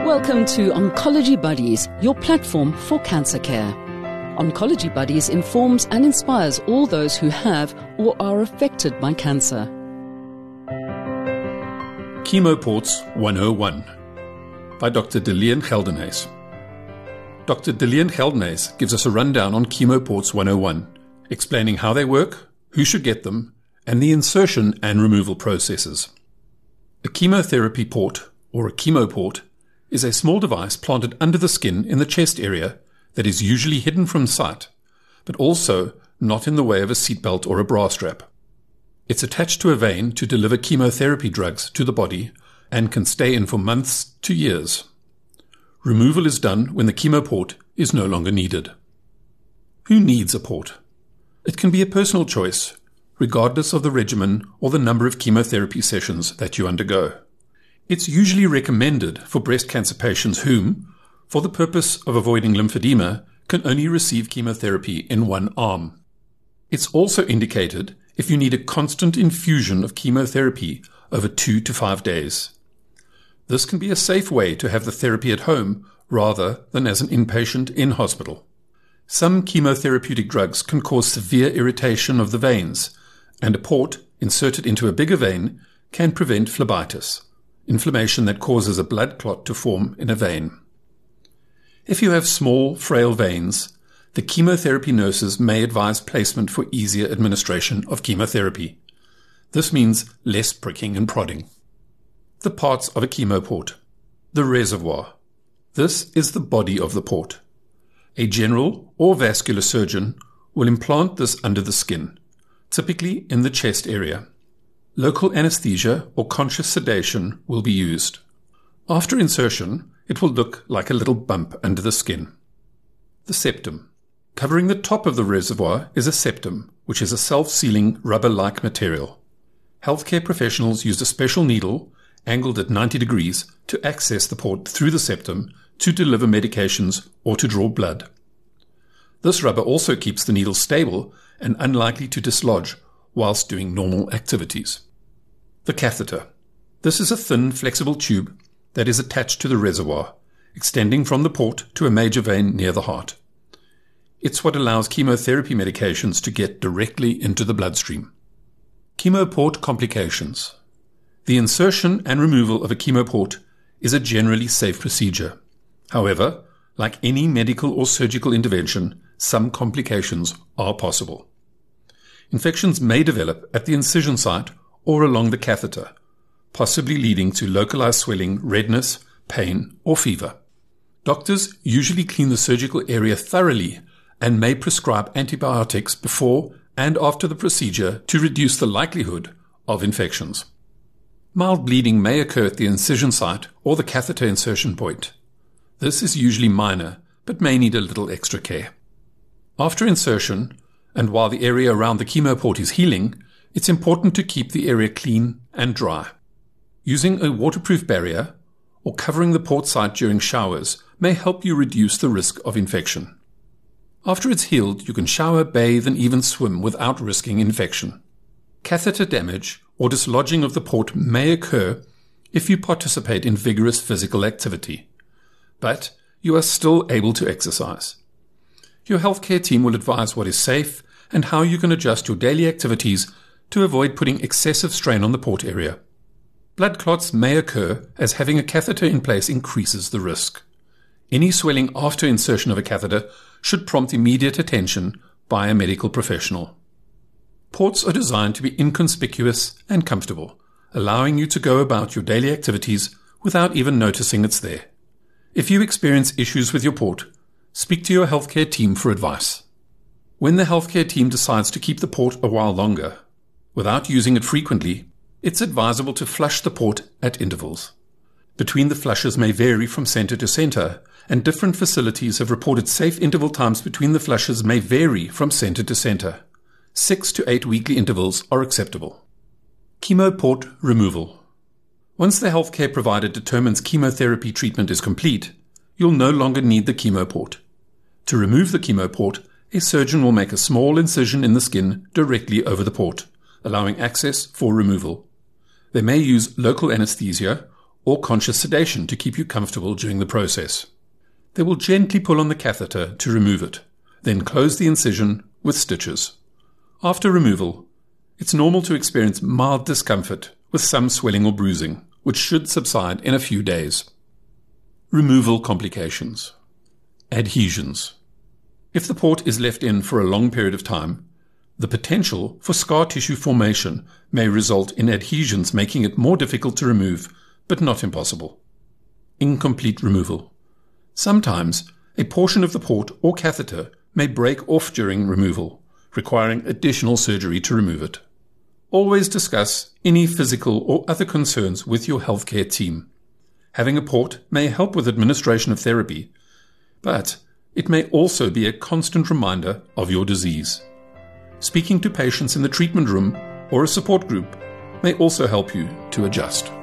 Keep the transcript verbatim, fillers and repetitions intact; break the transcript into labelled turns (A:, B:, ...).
A: Welcome to Oncology Buddies, your platform for cancer care. Oncology Buddies informs and inspires all those who have or are affected by cancer.
B: Chemoports one oh one by Doctor Delian Geldenhuys. Doctor Delian Geldenhuys gives us a rundown on Chemoports one oh one, explaining how they work, who should get them, and the insertion and removal processes. A chemotherapy port, or a chemoport, is a small device planted under the skin in the chest area that is usually hidden from sight, but also not in the way of a seatbelt or a bra strap. It's attached to a vein to deliver chemotherapy drugs to the body and can stay in for months to years. Removal is done when the chemoport is no longer needed. Who needs a port? It can be a personal choice, regardless of the regimen or the number of chemotherapy sessions that you undergo. It's usually recommended for breast cancer patients whom, for the purpose of avoiding lymphedema, can only receive chemotherapy in one arm. It's also indicated if you need a constant infusion of chemotherapy over two to five days. This can be a safe way to have the therapy at home rather than as an inpatient in hospital. Some chemotherapeutic drugs can cause severe irritation of the veins, and a port inserted into a bigger vein can prevent phlebitis, inflammation that causes a blood clot to form in a vein. If you have small, frail veins, the chemotherapy nurses may advise placement for easier administration of chemotherapy. This means less pricking and prodding. The parts of a chemoport. The reservoir. This is the body of the port. A general or vascular surgeon will implant this under the skin, typically in the chest area. Local anesthesia or conscious sedation will be used. After insertion, it will look like a little bump under the skin. The septum. Covering the top of the reservoir is a septum, which is a self-sealing rubber-like material. Healthcare professionals use a special needle, angled at ninety degrees, to access the port through the septum to deliver medications or to draw blood. This rubber also keeps the needle stable and unlikely to dislodge whilst doing normal activities. The catheter. This is a thin, flexible tube that is attached to the reservoir, extending from the port to a major vein near the heart. It's what allows chemotherapy medications to get directly into the bloodstream. Chemoport complications. The insertion and removal of a chemoport is a generally safe procedure. However, like any medical or surgical intervention, some complications are possible. Infections may develop at the incision site or along the catheter, possibly leading to localized swelling, redness, pain, or fever. Doctors usually clean the surgical area thoroughly and may prescribe antibiotics before and after the procedure to reduce the likelihood of infections. Mild bleeding may occur at the incision site or the catheter insertion point. This is usually minor, but may need a little extra care. After insertion, and while the area around the chemoport is healing, it's important to keep the area clean and dry. Using a waterproof barrier or covering the port site during showers may help you reduce the risk of infection. After it's healed, you can shower, bathe, and even swim without risking infection. Catheter damage or dislodging of the port may occur if you participate in vigorous physical activity, but you are still able to exercise. Your healthcare team will advise what is safe and how you can adjust your daily activities to avoid putting excessive strain on the port area. Blood clots may occur as having a catheter in place increases the risk. Any swelling after insertion of a catheter should prompt immediate attention by a medical professional. Ports are designed to be inconspicuous and comfortable, allowing you to go about your daily activities without even noticing it's there. If you experience issues with your port, speak to your healthcare team for advice. When the healthcare team decides to keep the port a while longer, without using it frequently, it's advisable to flush the port at intervals. Between the flushes may vary from center to center, and different facilities have reported safe interval times between the flushes may vary from center to center. Six to eight weekly intervals are acceptable. Chemoport removal. Once the healthcare provider determines chemotherapy treatment is complete, you'll no longer need the chemoport. To remove the chemoport, a surgeon will make a small incision in the skin directly over the port, allowing access for removal. They may use local anesthesia or conscious sedation to keep you comfortable during the process. They will gently pull on the catheter to remove it, then close the incision with stitches. After removal, it's normal to experience mild discomfort with some swelling or bruising, which should subside in a few days. Removal complications. Adhesions. If the port is left in for a long period of time, the potential for scar tissue formation may result in adhesions, making it more difficult to remove, but not impossible. Incomplete removal. Sometimes a portion of the port or catheter may break off during removal, requiring additional surgery to remove it. Always discuss any physical or other concerns with your healthcare team. Having a port may help with administration of therapy, but it may also be a constant reminder of your disease. Speaking to patients in the treatment room or a support group may also help you to adjust.